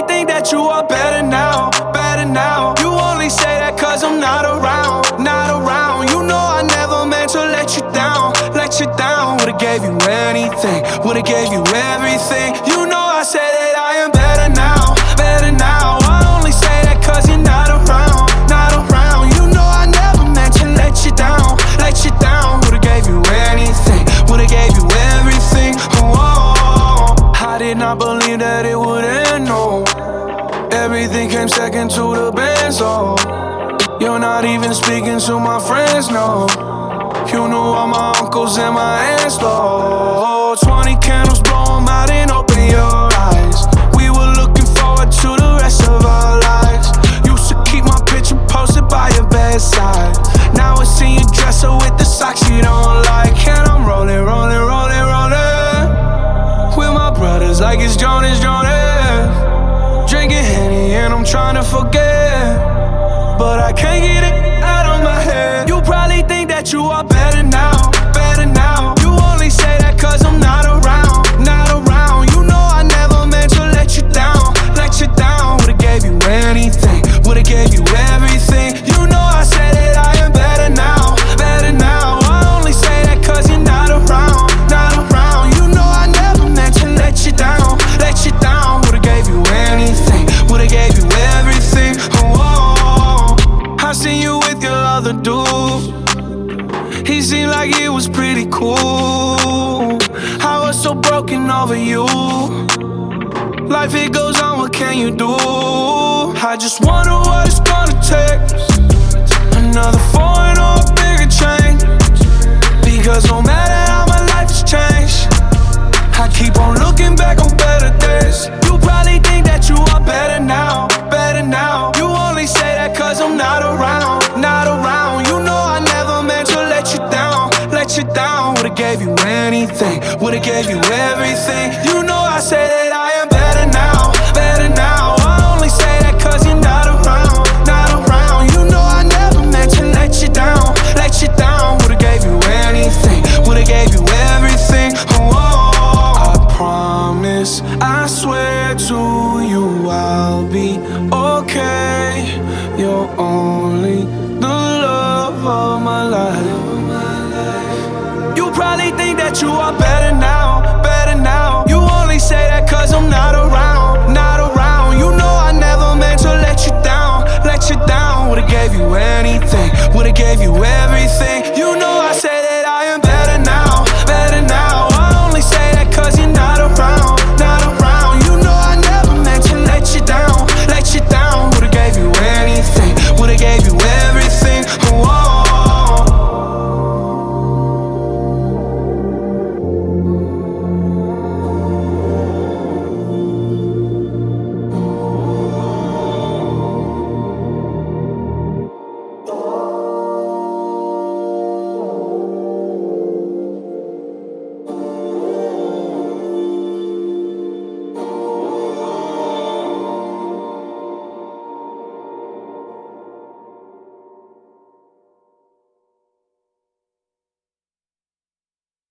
think that you are better now, better now. You only say that cause I'm not around, not around. You know I never meant to let you down, let you down. Would've gave you anything, would've gave you everything. You know I said that I am better now, better now. I only say that cause you're not around, not around. You know I never meant to let you down, let you down. Would've gave you anything, would've gave you everything. Oh, I did not believe that it would end, no. Everything came second to the band, so you're not even speaking to my friends, no. You knew all my uncles and my aunts, though. 20 candles, blow 'em out and open your eyes. We were looking forward to the rest of our lives. Used to keep my picture posted by your bedside. Now I see you dresser with the socks you don't like. And I'm rolling, rolling, rolling, rolling with my brothers like it's Jonas, Jonas. Drinking Henny and I'm trying to forget, but I can't get it out of my head. You probably think that you are better now, better now. You only say that cause I'm not around, not around. You know I never meant to let you down, let you down. Would've gave you anything, would've gave you everything. You know I said that I am better now, better now. I only say that cause you're not around, not around. You know I never meant to let you down, let you down. Would've gave you anything, would've gave you everything. Oh, I seen you with your other dude. He seemed like he was pretty cool. I was so broken over you. Life it goes on, what can you do? I just wonder what it's gonna take. Another foreign or a bigger change. Because no matter how my life has changed, I keep on looking back on better days. You probably think that you are better now, better now. You only say that cause I'm not around, not around. You know I never meant to let you down, let you down. Would've gave you anything, would've gave you everything. You know I say that I am better now, better now. I only say that cause you're not around, not around. You know I never meant to let you down, let you down. Would've gave you anything, would've gave you everything. Oh, I promise, I swear to you I'll be okay. You're only the love of my life. You probably think that you are better now, better now. You only say that cause I'm not around.